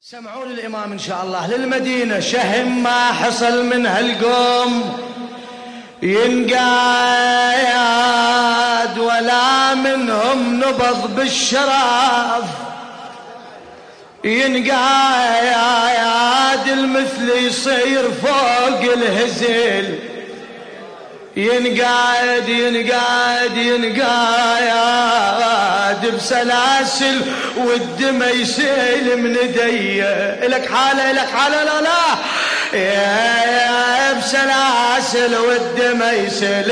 سمعوا للإمام إن شاء الله. للمدينة شهم ما حصل من هالقوم ينقاد، ولا منهم نبض بالشرف ينقاد، المثل يصير فوق الهزل ينقاد ينقاد ينقاد بسلاسل والدم يسيل من ايديه. لك حاله لك حاله لا لا يا بسلاسل والدم يسيل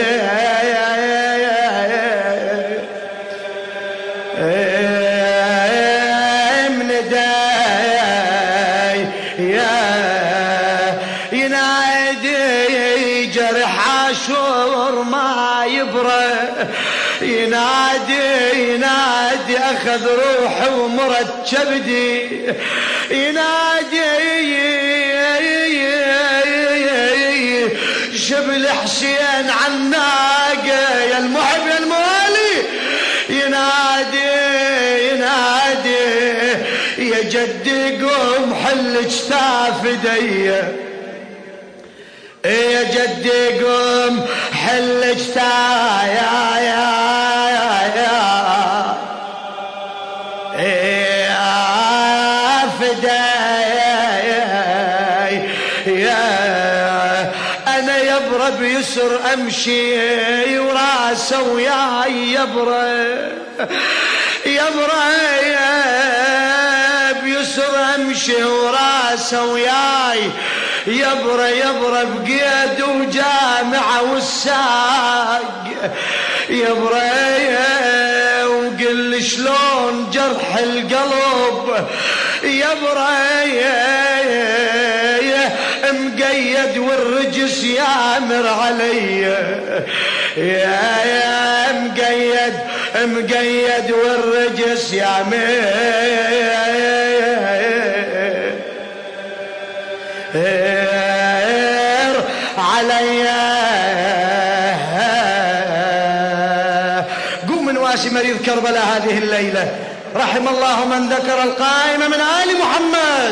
من ايديه ينادي جرح عاشور ما يبرى ينادي أخذ روحي ومرد كبدي ينادي شبل حسين عناقة يا المحب يا الموالي ينادي يا جدي قوم حل اجتاف ايديا يا جدي قوم حل اجتاف انا يبرى بيسر امشي وراسه وياي يبرى بيسر امشي وراسه وياي يبرى بقيد وجامعه والساق يبرى وقل شلون جرح القلب يبرى مقيد والرجس يامر علي يا مقيد والرجس يامر علي. قوم من واسي مريض كربلاء هذه الليلة. رحم الله من ذكر القائم من آل محمد.